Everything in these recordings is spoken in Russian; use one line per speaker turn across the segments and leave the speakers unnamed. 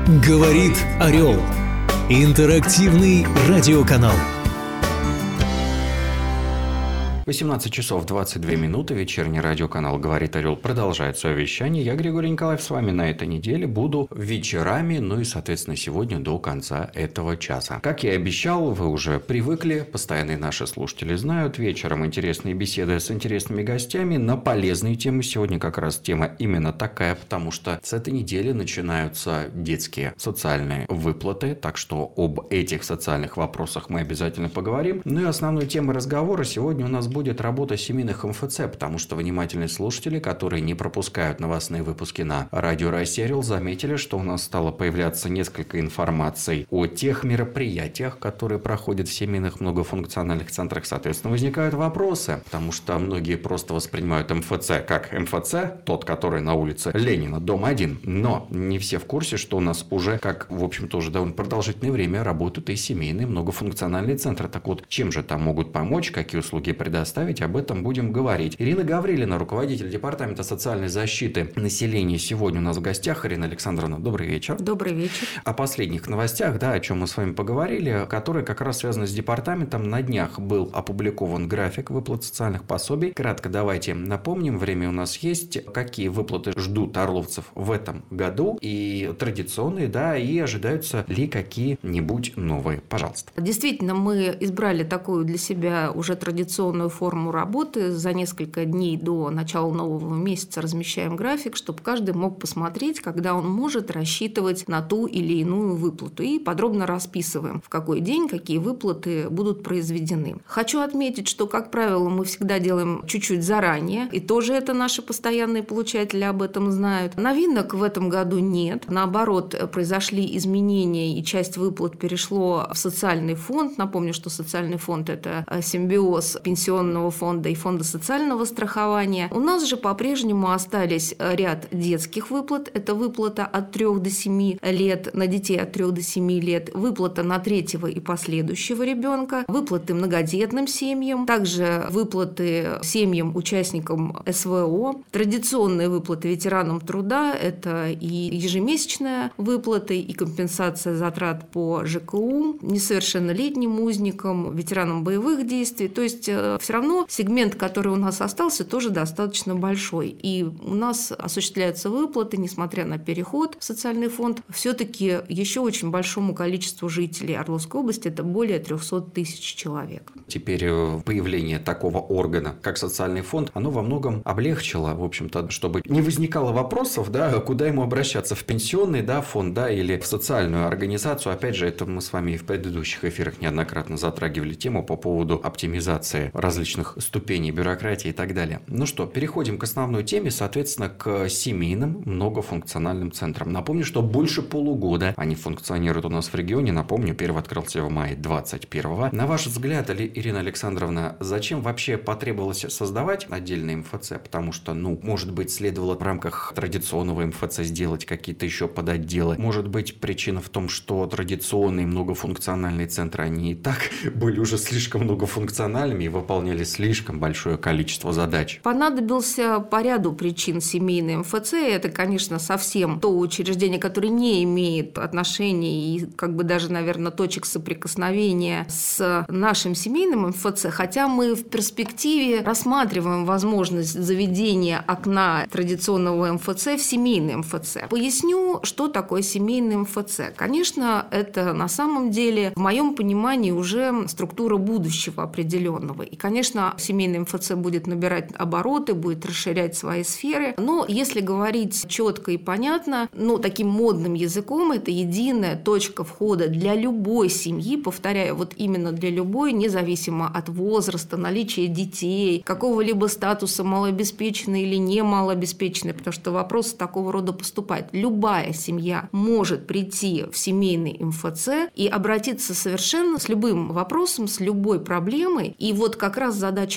Говорит Орел. Интерактивный радиоканал.
18 часов 22 минуты. Вечерний радиоканал «Говорит Орел» продолжает свое вещание. Я, Григорий Николаев, с вами на этой неделе буду вечерами, ну и, соответственно, сегодня до конца этого часа. Как я и обещал, вы уже привыкли, постоянные наши слушатели знают. Вечером интересные беседы с интересными гостями на полезные темы. Сегодня как раз тема именно такая, потому что с этой недели начинаются детские социальные выплаты. Так что об этих социальных вопросах мы обязательно поговорим. Ну и основной темой разговора сегодня у нас будет работа семейных МФЦ, потому что внимательные слушатели, которые не пропускают новостные выпуски на радио Россия Орел, заметили, что у нас стало появляться несколько информаций о тех мероприятиях, которые проходят в семейных многофункциональных центрах. Соответственно, возникают вопросы, потому что многие просто воспринимают МФЦ как МФЦ, тот, который на улице Ленина, дом 1. Но не все в курсе, что у нас уже, как, в общем-то, уже довольно продолжительное время работают и семейные многофункциональные центры. Так вот, чем же там могут помочь, какие услуги предоставить, об этом будем говорить. Ирина Гаврилина, руководитель Департамента социальной защиты населения, сегодня у нас в гостях. Ирина Александровна, добрый вечер.
Добрый вечер.
О последних новостях, о чем мы с вами поговорили, которые как раз связаны с департаментом. На днях был опубликован график выплат социальных пособий. Кратко давайте напомним, время у нас есть, какие выплаты ждут орловцев в этом году, и традиционные, и ожидаются ли какие-нибудь новые. Пожалуйста.
Действительно, мы избрали такую для себя уже традиционную форму работы. За несколько дней до начала нового месяца размещаем график, чтобы каждый мог посмотреть, когда он может рассчитывать на ту или иную выплату. И подробно расписываем, в какой день какие выплаты будут произведены. Хочу отметить, что, как правило, мы всегда делаем чуть-чуть заранее. И тоже это наши постоянные получатели об этом знают. Новинок в этом году нет. Наоборот, произошли изменения, и часть выплат перешло в социальный фонд. Напомню, что социальный фонд – это симбиоз пенсионного фонда и фонда социального страхования. У нас же по-прежнему остались ряд детских выплат. Это выплата от 3 до 7 лет на детей от 3 до 7 лет, выплата на третьего и последующего ребенка, выплаты многодетным семьям, также выплаты семьям, участникам СВО, традиционные выплаты ветеранам труда, это и ежемесячная выплата, и компенсация затрат по ЖКУ, несовершеннолетним узникам, ветеранам боевых действий. То есть все равно сегмент, который у нас остался, тоже достаточно большой. И у нас осуществляются выплаты, несмотря на переход в социальный фонд, все-таки еще очень большому количеству жителей Орловской области, это более 300 тысяч человек.
Теперь появление такого органа, как социальный фонд, оно во многом облегчило, в общем-то, чтобы не возникало вопросов, куда ему обращаться, в пенсионный фонд, или в социальную организацию. Опять же, это мы с вами в предыдущих эфирах неоднократно затрагивали тему по поводу оптимизации различных ступеней бюрократии и так далее. Ну что, переходим к основной теме, соответственно, к семейным многофункциональным центрам. Напомню, что больше полугода они функционируют у нас в регионе. Напомню, первый открылся в мае 2021. На ваш взгляд, Ирина Александровна, зачем вообще потребовалось создавать отдельный МФЦ? Потому что, может быть, следовало в рамках традиционного МФЦ сделать какие-то еще подотделы. Может быть, причина в том, что традиционные многофункциональные центры, они и так были уже слишком многофункциональными и выполняли слишком большое количество задач.
Понадобился по ряду причин семейный МФЦ. Это, конечно, совсем то учреждение, которое не имеет отношений и даже, наверное, точек соприкосновения с нашим семейным МФЦ, хотя мы в перспективе рассматриваем возможность заведения окна традиционного МФЦ в семейный МФЦ. Поясню, что такое семейный МФЦ. Конечно, это на самом деле, в моем понимании, уже структура будущего определенного. И, конечно, семейный МФЦ будет набирать обороты, будет расширять свои сферы. Но если говорить четко и понятно, таким модным языком, это единая точка входа для любой семьи, повторяю, именно для любой, независимо от возраста, наличия детей, какого-либо статуса малообеспеченной или не малообеспеченной, потому что вопросы такого рода поступают. Любая семья может прийти в семейный МФЦ и обратиться совершенно с любым вопросом, с любой проблемой. И как раз задача в том,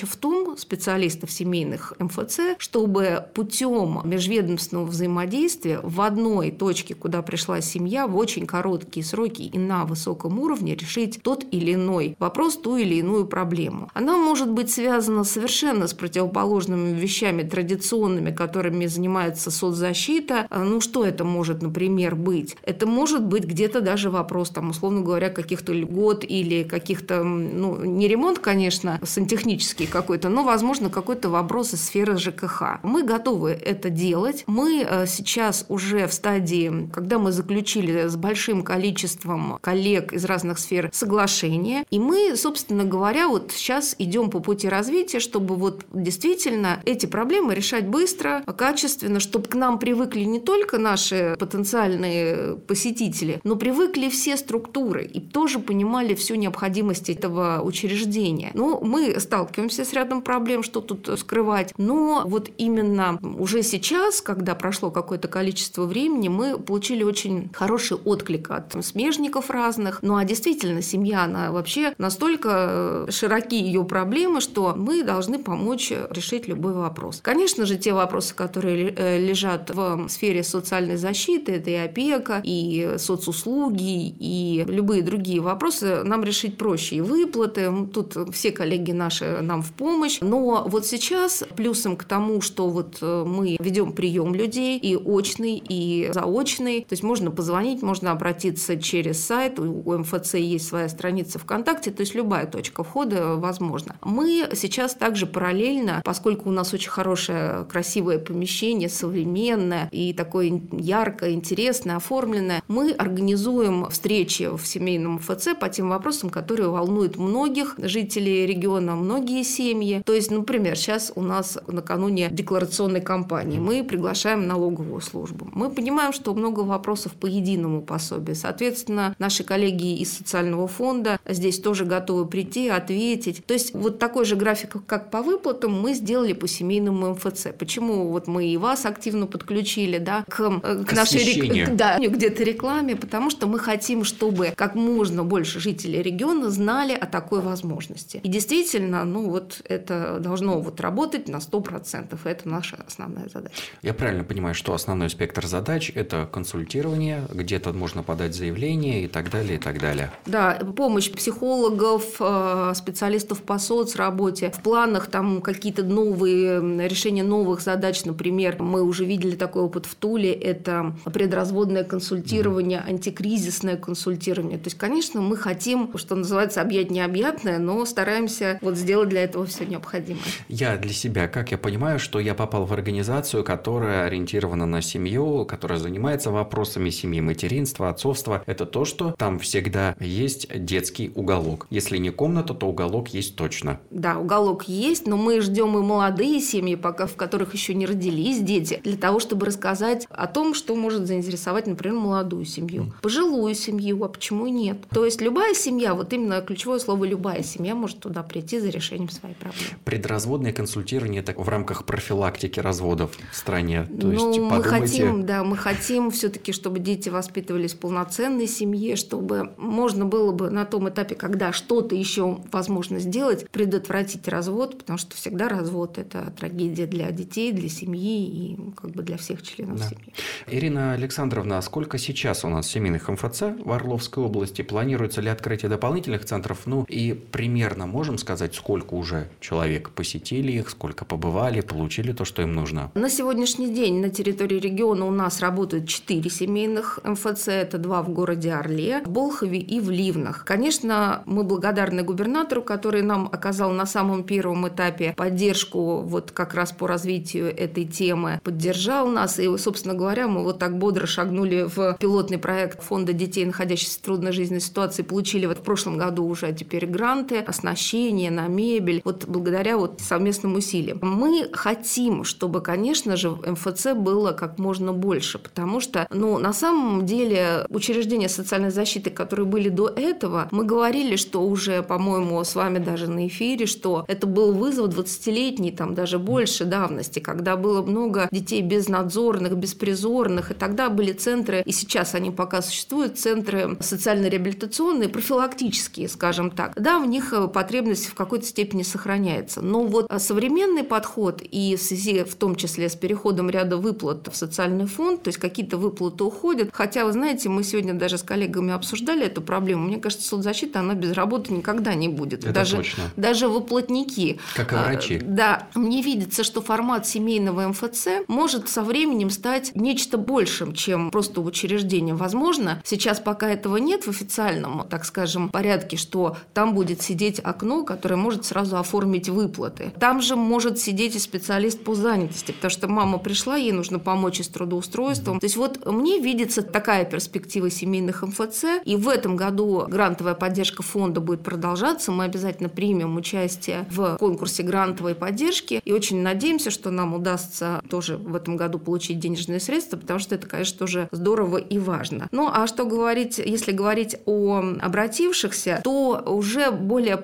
МСО, специалистов семейных МФЦ, чтобы путем межведомственного взаимодействия в одной точке, куда пришла семья, в очень короткие сроки и на высоком уровне решить тот или иной вопрос, ту или иную проблему. Она может быть связана совершенно с противоположными вещами традиционными, которыми занимается соцзащита. Что это может, например, быть? Это может быть где-то даже вопрос, условно говоря, каких-то льгот или каких-то, не ремонт, конечно, сантехнический какой-то, но, возможно, какой-то вопрос из сферы ЖКХ. Мы готовы это делать. Мы сейчас уже в стадии, когда мы заключили с большим количеством коллег из разных сфер соглашение, и мы, собственно говоря, сейчас идем по пути развития, чтобы действительно эти проблемы решать быстро, качественно, чтобы к нам привыкли не только наши потенциальные посетители, но привыкли все структуры и тоже понимали всю необходимость этого учреждения. Мы сталкиваемся с рядом проблем, что тут скрывать, но именно уже сейчас, когда прошло какое-то количество времени, мы получили очень хороший отклик от смежников разных. А действительно, семья, она вообще настолько широки ее проблемы, что мы должны помочь решить любой вопрос. Конечно же, те вопросы, которые лежат в сфере социальной защиты, это и опека, и соцуслуги, и любые другие вопросы нам решить проще. И выплаты, тут все коллеги наши нам в помощь. Но сейчас плюсом к тому, что мы ведем прием людей и очный, и заочный, то есть можно позвонить, можно обратиться через сайт, у МФЦ есть своя страница ВКонтакте, то есть любая точка входа возможна. Мы сейчас также параллельно, поскольку у нас очень хорошее, красивое помещение, современное и такое яркое, интересное, оформленное, мы организуем встречи в семейном МФЦ по тем вопросам, которые волнуют многих жителей региона, многие семьи. То есть, например, сейчас у нас накануне декларационной кампании мы приглашаем налоговую службу. Мы понимаем, что много вопросов по единому пособию. Соответственно, наши коллеги из социального фонда здесь тоже готовы прийти, ответить. То есть такой же график, как по выплатам, мы сделали по семейному МФЦ. Почему мы и вас активно подключили к нашей где-то рекламе? Потому что мы хотим, чтобы как можно больше жителей региона знали о такой возможности. И действительно, это должно работать на 100%. Это наша основная задача.
Я правильно понимаю, что основной спектр задач – это консультирование, где-то можно подать заявление и так далее, и так далее.
Да, помощь психологов, специалистов по соцработе. В планах какие-то новые решения новых задач, например, мы уже видели такой опыт в Туле, это предразводное консультирование, антикризисное консультирование. То есть, конечно, мы хотим, что называется, объять необъятное, но стараемся сделать для этого все необходимое.
Я для себя, как я понимаю, что я попал в организацию, которая ориентирована на семью, которая занимается вопросами семьи, материнства, отцовства. Это то, что там всегда есть детский уголок. Если не комната, то уголок есть точно.
Да, уголок есть, но мы ждем и молодые семьи, в которых еще не родились дети, для того, чтобы рассказать о том, что может заинтересовать, например, молодую семью, пожилую семью, а почему и нет. То есть любая семья, именно ключевое слово «любая семья» может туда прийти за решением своей проблемы.
Предразводное консультирование – это в рамках профилактики разводов в стране. То есть,
мы хотим все-таки, чтобы дети воспитывались в полноценной семье, чтобы можно было бы на том этапе, когда что-то еще возможно сделать, предотвратить развод, потому что всегда развод – это трагедия для детей, для семьи и для всех членов семьи.
Ирина Александровна, а сколько сейчас у нас семейных МФЦ в Орловской области? Планируется ли открытие дополнительных центров? И примерно можем сказать, сколько уже человек посетили их, сколько побывали, получили то, что им нужно?
На сегодняшний день на территории региона у нас работают 4 семейных МФЦ. Это 2 в городе Орле, в Болхове и в Ливнах. Конечно, мы благодарны губернатору, который нам оказал на самом первом этапе поддержку как раз по развитию этой темы. Поддержал нас. И, собственно говоря, мы так бодро шагнули в пилотный проект Фонда детей, находящихся в трудной жизненной ситуации. Получили в прошлом году уже теперь гранты, оснащение на мебель. Благодаря совместным усилиям. Мы хотим, чтобы, конечно же, в МФЦ было как можно больше, потому что, на самом деле, учреждения социальной защиты, которые были до этого, мы говорили, что уже, по-моему, с вами даже на эфире, что это был вызов 20-летней, даже больше давности, когда было много детей безнадзорных, беспризорных, и тогда были центры, и сейчас они пока существуют, центры социально-реабилитационные, профилактические, скажем так. Да, в них потребность в какой-то степени сохраняется. меняется. Но вот современный подход и в связи в том числе с переходом ряда выплат в социальный фонд, то есть какие-то выплаты уходят. Хотя, вы знаете, мы сегодня даже с коллегами обсуждали эту проблему. Мне кажется, соцзащита, она без работы никогда не будет.
Это точно.
Даже выплатники.
Как и врачи.
Да. Мне видится, что формат семейного МФЦ может со временем стать нечто большим, чем просто учреждение. Возможно, сейчас пока этого нет в официальном, так скажем, порядке, что там будет сидеть окно, которое может сразу оформить выплаты. Там же может сидеть и специалист по занятости, потому что мама пришла, ей нужно помочь и с трудоустройством. То есть вот мне видится такая перспектива семейных МФЦ, и в этом году грантовая поддержка фонда будет продолжаться. Мы обязательно примем участие в конкурсе грантовой поддержки и очень надеемся, что нам удастся тоже в этом году получить денежные средства, потому что это, конечно, тоже здорово и важно. Ну, а что говорить, если говорить о обратившихся, то уже более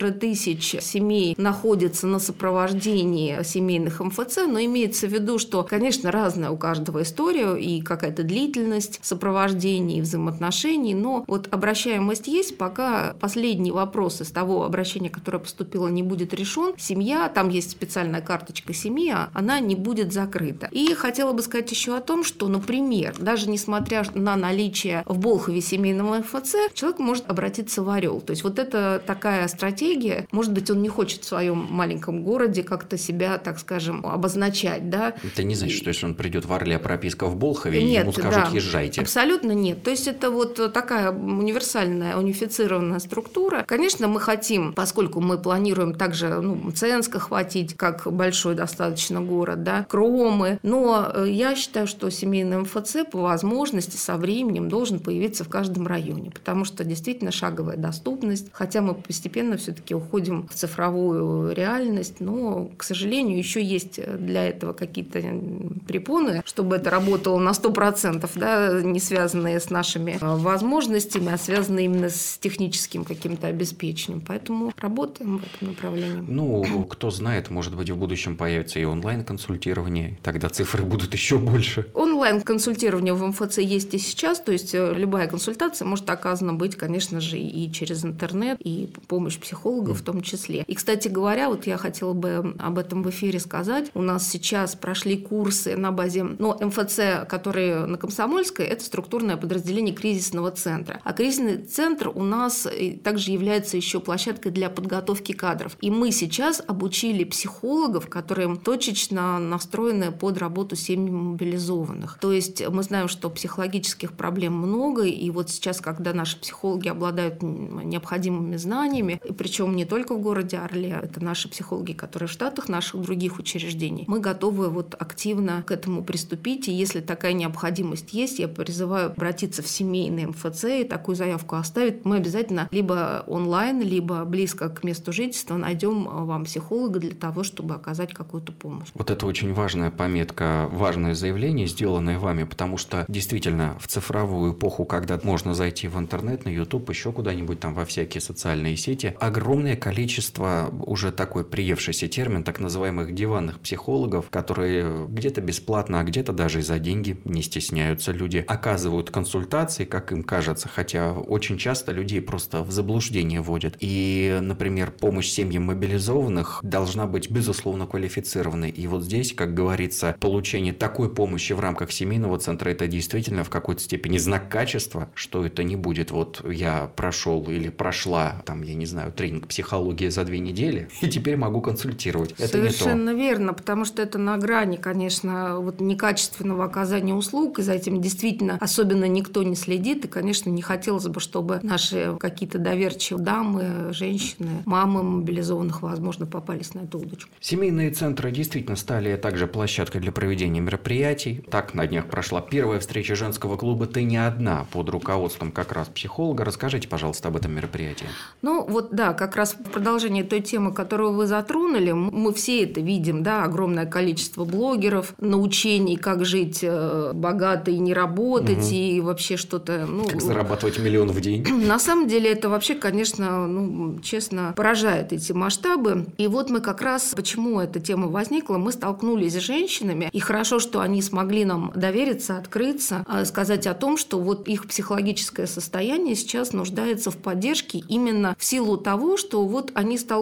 1500 семей находятся на сопровождении семейных МФЦ, но имеется в виду, что, конечно, разная у каждого история и какая-то длительность сопровождения и взаимоотношений, но вот обращаемость есть, пока последний вопрос из того обращения, которое поступило, не будет решен, семья, там есть специальная карточка семьи, она не будет закрыта. И хотела бы сказать еще о том, что, например, даже несмотря на наличие в Болхове семейного МФЦ, человек может обратиться в Орел. То есть вот это такая стратегия, может быть, он не хочет в своем маленьком городе как-то себя, так скажем, обозначать, да.
Это не значит, что если он придет в Орле, а прописка в Болхове, ему скажут, езжайте.
Абсолютно нет. То есть это вот такая универсальная, унифицированная структура. Конечно, мы хотим, поскольку мы планируем также Мценск охватить, как большой достаточно город, да, Кромы, но я считаю, что семейный МФЦ по возможности со временем должен появиться в каждом районе, потому что действительно шаговая доступность, хотя мы постепенно все-таки уходим в цифровую реальность, но, к сожалению, еще есть для этого какие-то препоны, чтобы это работало на 100%, да, не связанные с нашими возможностями, а связанные именно с техническим каким-то обеспечением. Поэтому работаем в этом направлении.
Ну, кто знает, может быть, в будущем появится и онлайн-консультирование, тогда цифры будут еще больше.
Онлайн-консультирование в МФЦ есть и сейчас, то есть любая консультация может оказана быть, конечно же, и через интернет, и помощь психолога в том числе. И, кстати говоря, вот я хотела бы об этом в эфире сказать. У нас сейчас прошли курсы на базе, МФЦ, которые на Комсомольской, это структурное подразделение кризисного центра. А кризисный центр у нас также является еще площадкой для подготовки кадров. И мы сейчас обучили психологов, которые точечно настроены под работу с семьями мобилизованных. То есть мы знаем, что психологических проблем много, и вот сейчас, когда наши психологи обладают необходимыми знаниями, и причем не только в городе Орле, это наши психологи, которые в штатах наших других учреждений, мы готовы вот активно к этому приступить, и если такая необходимость есть, я призываю обратиться в семейный МФЦ и такую заявку оставить. Мы обязательно либо онлайн, либо близко к месту жительства найдем вам психолога для того, чтобы оказать какую-то помощь.
Вот это очень важная пометка, важное заявление, сделанное вами, потому что действительно в цифровую эпоху, когда можно зайти в интернет, на YouTube, еще куда-нибудь там во всякие социальные сети, огромное количество, уже такой приевшийся термин, так называемых диванных психологов, которые где-то бесплатно, а где-то даже и за деньги, не стесняются люди, оказывают консультации, как им кажется, хотя очень часто людей просто в заблуждение вводят. И, например, помощь семьям мобилизованных должна быть, безусловно, квалифицированной. И вот здесь, как говорится, получение такой помощи в рамках семейного центра – это действительно в какой-то степени знак качества, что это не будет. Вот я прошел или прошла, там, я не знаю, тренинг психологии за 2 недели, и теперь могу консультировать. Это
совершенно
не то.
верно, потому что это на грани, конечно, вот некачественного оказания услуг, и за этим действительно особенно никто не следит, и, конечно, не хотелось бы, чтобы наши какие-то доверчивые дамы, женщины, мамы мобилизованных, возможно, попались на эту удочку.
Семейные центры действительно стали также площадкой для проведения мероприятий. Так, на днях прошла первая встреча женского клуба «Ты не одна» под руководством как раз психолога. Расскажите, пожалуйста, об этом мероприятии.
Ну, вот да, как раз в продолжение той темы, которую вы затронули, мы все это видим, да, огромное количество блогеров, научений, как жить богато и не работать, и вообще что-то...
Как зарабатывать 1 миллион в день.
На самом деле это вообще, конечно, честно, поражает эти масштабы. И вот мы как раз, почему эта тема возникла, мы столкнулись с женщинами, и хорошо, что они смогли нам довериться, открыться, сказать о том, что вот их психологическое состояние сейчас нуждается в поддержке именно в силу того, что вот они столкнулись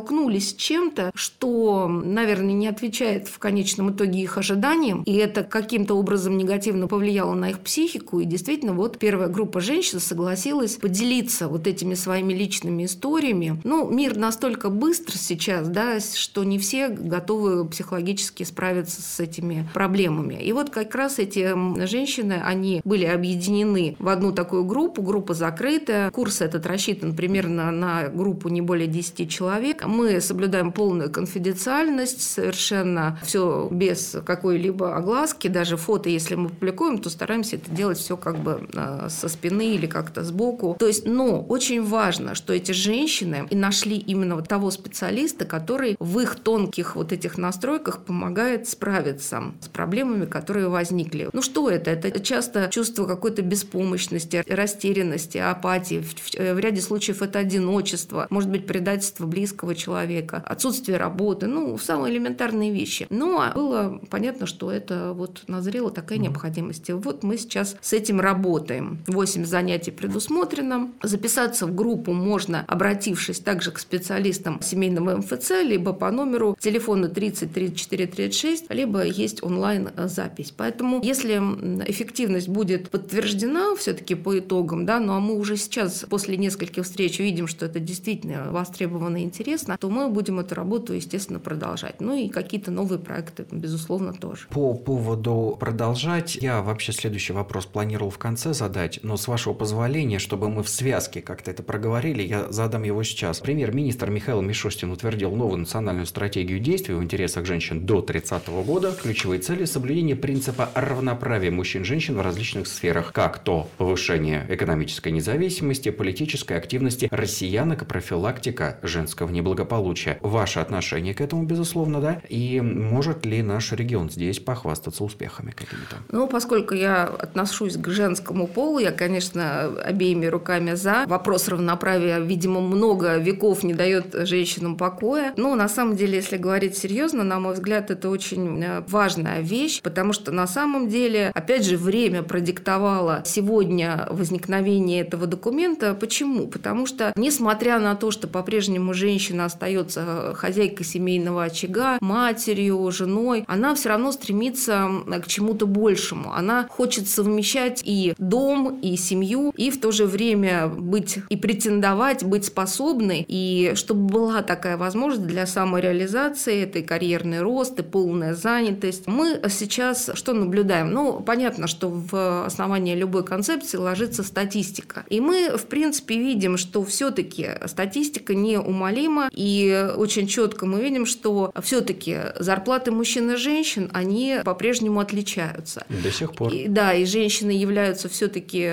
столкнулись с чем-то, что, наверное, не отвечает в конечном итоге их ожиданиям, и это каким-то образом негативно повлияло на их психику, и действительно вот первая группа женщин согласилась поделиться вот этими своими личными историями. Ну, мир настолько быстр сейчас, да, что не все готовы психологически справиться с этими проблемами. И вот как раз эти женщины, они были объединены в одну такую группу, группа закрытая. Курс этот рассчитан примерно на группу не более 10 человек. Мы соблюдаем полную конфиденциальность, совершенно все без какой-либо огласки, даже фото, если мы публикуем, то стараемся это делать все как бы со спины или как-то сбоку. То есть, но очень важно, что эти женщины и нашли именно вот того специалиста, который в их тонких вот этих настройках помогает справиться с проблемами, которые возникли. Ну что это? Это часто чувство какой-то беспомощности, растерянности, апатии. В ряде случаев это одиночество, может быть, предательство близкого человека, отсутствие работы, ну, самые элементарные вещи. Но было понятно, что это вот назрела такая необходимость. И вот мы сейчас с этим работаем. 8 занятий предусмотрено. Записаться в группу можно, обратившись также к специалистам семейного МФЦ, либо по номеру телефона 30 34 36, либо есть онлайн-запись. Поэтому, если эффективность будет подтверждена все-таки по итогам, да, ну а мы уже сейчас после нескольких встреч видим, что это действительно востребовано и интересно, то мы будем эту работу, естественно, продолжать. Ну и какие-то новые проекты, безусловно, тоже.
По поводу продолжать, я вообще следующий вопрос планировал в конце задать, но с вашего позволения, чтобы мы в связке как-то это проговорили, я задам его сейчас. Премьер-министр Михаил Мишустин утвердил новую национальную стратегию действий в интересах женщин до 30 года. Ключевые цели – соблюдение принципа равноправия мужчин и женщин в различных сферах, как то повышение экономической независимости, политической активности россиянок и профилактика женского неблагополучия. Ваше отношение к этому, безусловно, да? И может ли наш регион здесь похвастаться успехами какими-то?
Ну, поскольку я отношусь к женскому полу, я, конечно, обеими руками за. Вопрос равноправия, видимо, много веков не дает женщинам покоя. Но на самом деле, если говорить серьезно, на мой взгляд, это очень важная вещь, потому что на самом деле, опять же, время продиктовало сегодня возникновение этого документа. Почему? Потому что, несмотря на то, что по-прежнему женщина остается хозяйкой семейного очага, матерью, женой, она все равно стремится к чему-то большему. Она хочет совмещать и дом, и семью, и в то же время быть и претендовать, быть способной, и чтобы была такая возможность для самореализации, это и карьерный рост, и полная занятость. Мы сейчас что наблюдаем? Ну, понятно, что в основании любой концепции ложится статистика. И мы, в принципе, видим, что все-таки статистика неумолима, и очень четко мы видим, что все-таки зарплаты мужчин и женщин, они по-прежнему отличаются.
До сих пор.
И женщины являются все-таки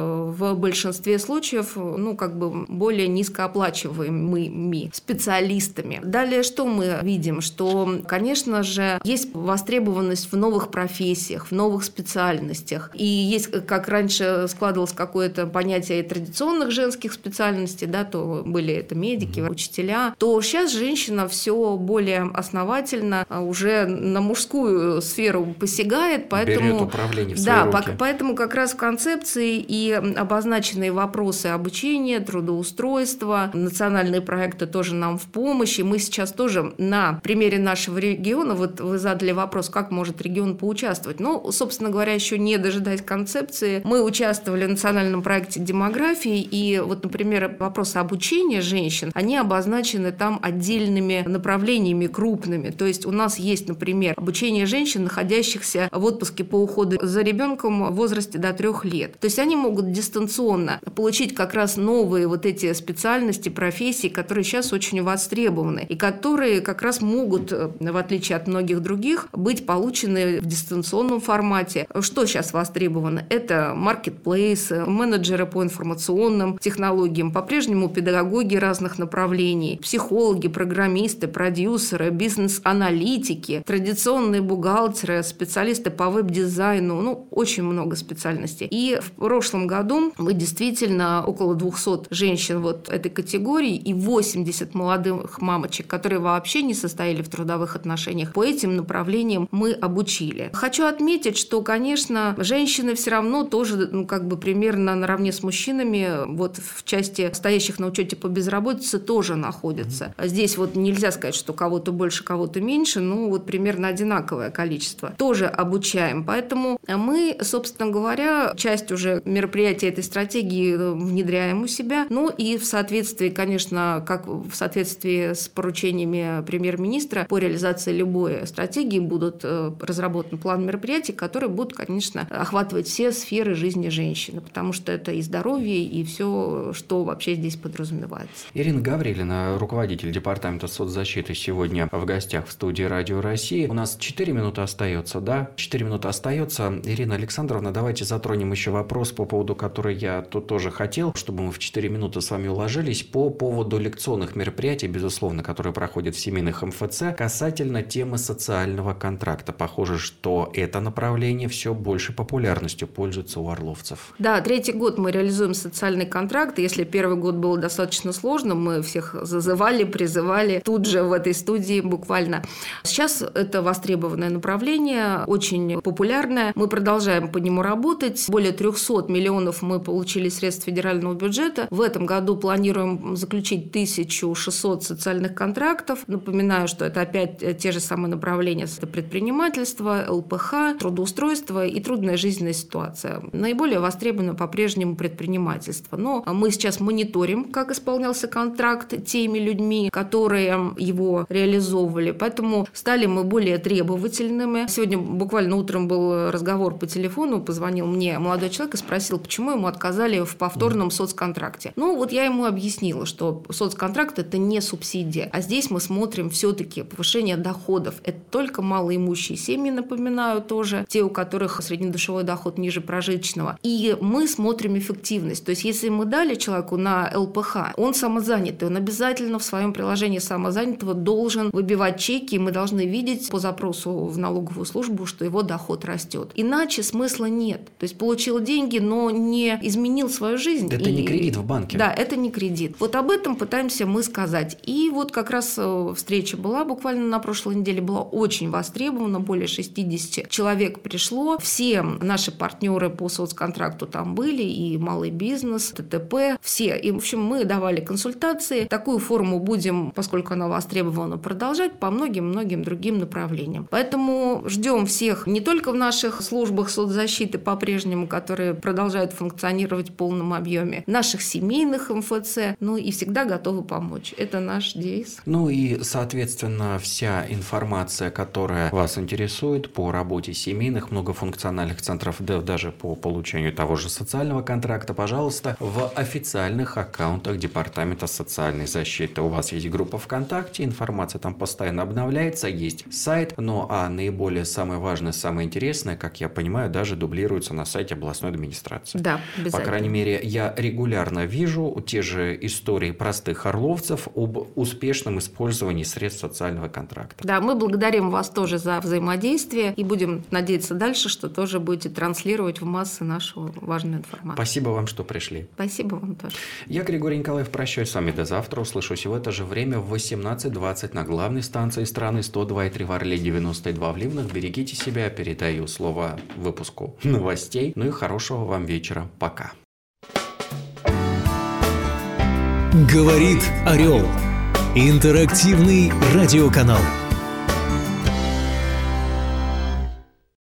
в большинстве случаев, ну, как бы более низкооплачиваемыми специалистами. Далее что мы видим? Что, конечно же, есть востребованность в новых профессиях, в новых специальностях. И есть, как раньше складывалось какое-то понятие традиционных женских специальностей, да, то были это медики, учителя, то сейчас женщина все более основательно уже на мужскую сферу посягает, поэтому...
Берет управление в свои руки.
Поэтому как раз в концепции и обозначенные вопросы обучения, трудоустройства, национальные проекты тоже нам в помощи. Мы сейчас тоже на примере нашего региона, вот вы задали вопрос, как может регион поучаствовать. Ну, собственно говоря, еще не дожидаясь концепции, мы участвовали в национальном проекте демографии, и вот, например, вопросы обучения женщин, они обозначены там отдельными направлениями крупными. То есть у нас есть, например, обучение женщин, находящихся в отпуске по уходу за ребенком в возрасте до 3 лет. То есть они могут дистанционно получить как раз новые вот эти специальности, профессии, которые сейчас очень востребованы, и которые как раз могут, в отличие от многих других, быть получены в дистанционном формате. Что сейчас востребовано? Это маркетплейсы, менеджеры по информационным технологиям, по-прежнему педагоги разных направлений, психологи, программисты, продюсеры, бизнес-аналитики, традиционные бухгалтеры, специалисты по веб-дизайну, ну, очень много специальностей. И в прошлом году мы действительно около 200 женщин вот этой категории и 80 молодых мамочек, которые вообще не состояли в трудовых отношениях, по этим направлениям мы обучили. Хочу отметить, что, конечно, женщины все равно тоже, ну, как бы примерно наравне с мужчинами, вот в части стоящих на учете по безработице тоже находятся. здесь вот нельзя сказать, что кого-то больше, кого-то меньше, ну вот примерно одинаковое количество. Тоже обучаем. Поэтому мы, собственно говоря, часть уже мероприятий этой стратегии внедряем у себя. Ну и в соответствии, конечно, как в соответствии с поручениями премьер-министра по реализации любой стратегии будут разработан план мероприятий, которые будут, конечно, охватывать все сферы жизни женщины, потому что это и здоровье, и все, что вообще здесь подразумевается.
Ирина Гаврилина, руководитель департамента соцзащиты, сегодня в гостях в студии Радио России. У нас 4 минуты остается, да? 4 минуты остается. Ирина Александровна, давайте затронем еще вопрос, по поводу который я тут тоже хотел, чтобы мы в 4 минуты с вами уложились, по поводу лекционных мероприятий, безусловно, которые проходят в семейных МФЦ, касательно темы социального контракта. Похоже, что это направление все больше популярностью пользуется у орловцев.
Да, 3-й год мы реализуем социальный контракт. Если 1-й год был достаточно сложным, мы всех зазывали, призывали тут же в этой студии буквально. Сейчас это востребованное направление, очень популярное. Мы продолжаем по нему работать. Более 300 миллионов мы получили средств федерального бюджета. В этом году планируем заключить 1600 социальных контрактов. Напоминаю, что это опять те же самые направления. Это предпринимательство, ЛПХ, трудоустройство и трудная жизненная ситуация. Наиболее востребовано по-прежнему предпринимательство. Но мы сейчас мониторим, как исполнялся контракт теми людьми, которые его реализовывали. Поэтому стали мы более требовательными. Сегодня буквально утром был разговор по телефону, позвонил мне молодой человек и спросил, почему ему отказали в повторном соцконтракте. Ну, вот я ему объяснила, что соцконтракт – это не субсидия, а здесь мы смотрим все-таки повышение доходов. Это только малоимущие семьи, напоминаю, тоже, те, у которых среднедушевой доход ниже прожиточного. И мы смотрим эффективность. То есть, если мы дали человеку на ЛПХ, он самозанятый, он обязательно в своем приложении самозанятого должен выбивать чеки, и мы должны видеть по запросу в налоговую службу, что его доход растет. Иначе смысла нет. То есть, получил деньги, но не изменил свою жизнь.
Это не кредит в банке.
Да, это не кредит. Вот об этом пытаемся мы сказать. И вот как раз встреча была буквально на прошлой неделе, была очень востребована, более 60 человек пришло. Все наши партнеры по соцконтракту там были, и малый бизнес, ТТП, все. И, в общем, мы давали консультации. Такую форму будем, поскольку она востребована, продолжать по многим-многим другим направлениям. Поэтому ждем всех не только в наших службах соцзащиты по-прежнему, которые продолжают функционировать в полном объеме, наших семейных МФЦ, ну и всегда готовы помочь. Это наш девиз.
Ну и, соответственно, вся информация, которая вас интересует по работе семейных многофункциональных центров, да даже по получению того же социального контракта, пожалуйста, в официальных аккаунтах Департамента социальной защиты. У вас есть группа ВКонтакте, информация там постоянно обновляется, есть сайт, ну а наиболее самое важное, самое интересное, как я понимаю, даже дублируется на сайте областной администрации.
Да, обязательно.
По крайней мере, я регулярно вижу те же истории простых орловцев об успешном использовании средств социального контракта.
Да, мы благодарим вас тоже за взаимодействие и будем надеяться дальше, что тоже будете транслировать в массы нашу важную информацию.
Спасибо вам, что пришли.
Спасибо вам тоже.
Я, Григорий Николаев, прощаюсь с вами до завтра. Услышусь в это же время в 18:20 на главной станции страны 102,3 в Орле, 92 в Ливнах. Берегите себя. Передаю слово выпуску новостей. Ну и хорошего вам вечера. Пока.
Говорит Орел. Интерактивный радиоканал.